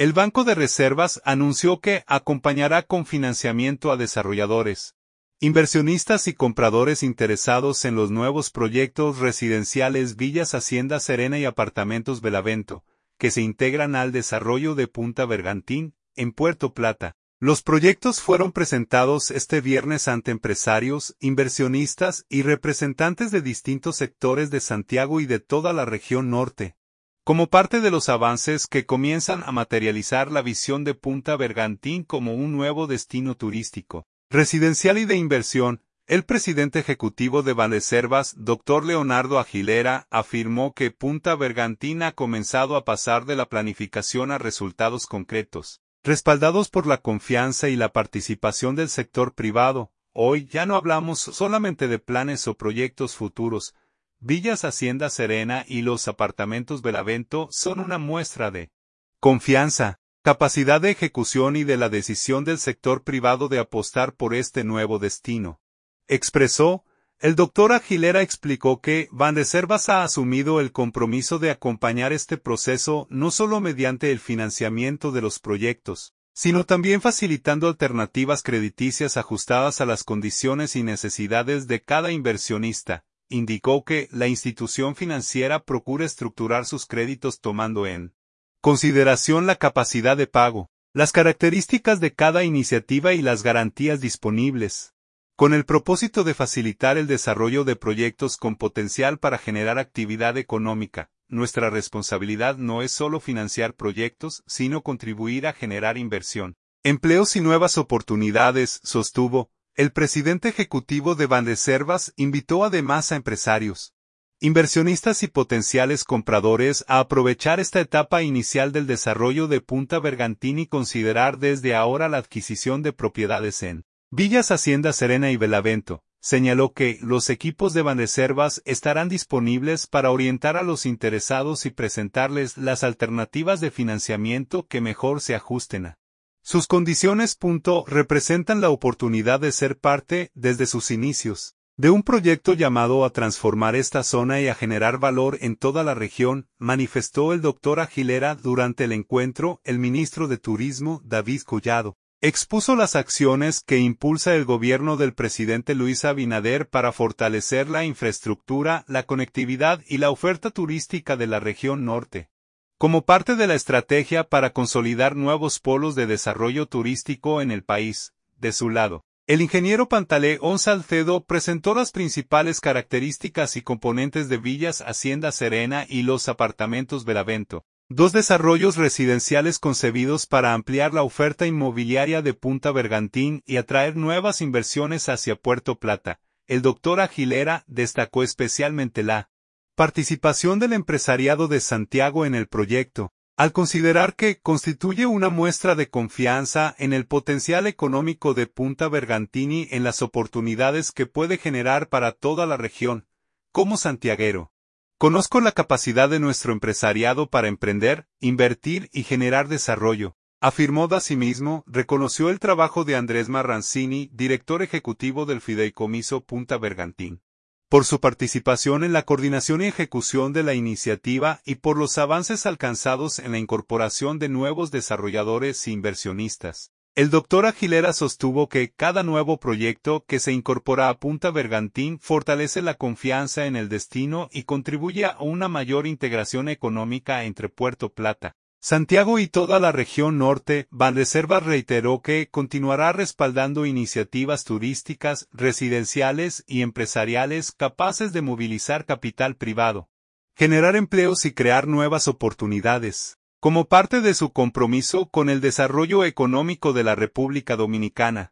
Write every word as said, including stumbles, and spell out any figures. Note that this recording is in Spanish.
El Banco de Reservas anunció que acompañará con financiamiento a desarrolladores, inversionistas y compradores interesados en los nuevos proyectos residenciales Villas Hacienda Serena y Apartamentos Belavento, que se integran al desarrollo de Punta Bergantín, en Puerto Plata. Los proyectos fueron presentados este viernes ante empresarios, inversionistas y representantes de distintos sectores de Santiago y de toda la región norte, como parte de los avances que comienzan a materializar la visión de Punta Bergantín como un nuevo destino turístico, residencial y de inversión. El presidente ejecutivo de Banreservas, doctor Leonardo Agilera, afirmó que Punta Bergantín ha comenzado a pasar de la planificación a resultados concretos, respaldados por la confianza y la participación del sector privado. Hoy ya no hablamos solamente de planes o proyectos futuros. Villas Hacienda Serena y los apartamentos Belavento son una muestra de confianza, capacidad de ejecución y de la decisión del sector privado de apostar por este nuevo destino. Expresó. El doctor Agilera explicó que Banreservas ha asumido el compromiso de acompañar este proceso no solo mediante el financiamiento de los proyectos, sino también facilitando alternativas crediticias ajustadas a las condiciones y necesidades de cada inversionista. Indicó que la institución financiera procura estructurar sus créditos tomando en consideración la capacidad de pago, las características de cada iniciativa y las garantías disponibles, con el propósito de facilitar el desarrollo de proyectos con potencial para generar actividad económica. Nuestra responsabilidad no es solo financiar proyectos, sino contribuir a generar inversión, empleos y nuevas oportunidades, sostuvo. El presidente ejecutivo de Banreservas invitó además a empresarios, inversionistas y potenciales compradores a aprovechar esta etapa inicial del desarrollo de Punta Bergantín y considerar desde ahora la adquisición de propiedades en Villas Hacienda Serena y Belavento. Señaló que los equipos de Banreservas estarán disponibles para orientar a los interesados y presentarles las alternativas de financiamiento que mejor se ajusten a sus condiciones. Representan la oportunidad de ser parte, desde sus inicios, de un proyecto llamado a transformar esta zona y a generar valor en toda la región, manifestó el doctor Agilera. Durante el encuentro. El ministro de Turismo, David Collado, expuso las acciones que impulsa el gobierno del presidente Luis Abinader para fortalecer la infraestructura, la conectividad y la oferta turística de la región norte, como parte de la estrategia para consolidar nuevos polos de desarrollo turístico en el país. De su lado, el ingeniero Pantaleón Salcedo presentó las principales características y componentes de Villas Hacienda Serena y los apartamentos Belavento, dos desarrollos residenciales concebidos para ampliar la oferta inmobiliaria de Punta Bergantín y atraer nuevas inversiones hacia Puerto Plata. El doctor Agilera destacó especialmente la participación del empresariado de Santiago en el proyecto, al considerar que constituye una muestra de confianza en el potencial económico de Punta Bergantín y en las oportunidades que puede generar para toda la región. Como santiaguero, conozco la capacidad de nuestro empresariado para emprender, invertir y generar desarrollo, afirmó. Asimismo, reconoció el trabajo de Andrés Marrancini, director ejecutivo del Fideicomiso Punta Bergantín, por su participación en la coordinación y ejecución de la iniciativa y por los avances alcanzados en la incorporación de nuevos desarrolladores e inversionistas. El doctor Agilera sostuvo que cada nuevo proyecto que se incorpora a Punta Bergantín fortalece la confianza en el destino y contribuye a una mayor integración económica entre Puerto Plata, Santiago y toda la región norte. Banreservas reiteró que continuará respaldando iniciativas turísticas, residenciales y empresariales capaces de movilizar capital privado, generar empleos y crear nuevas oportunidades, como parte de su compromiso con el desarrollo económico de la República Dominicana.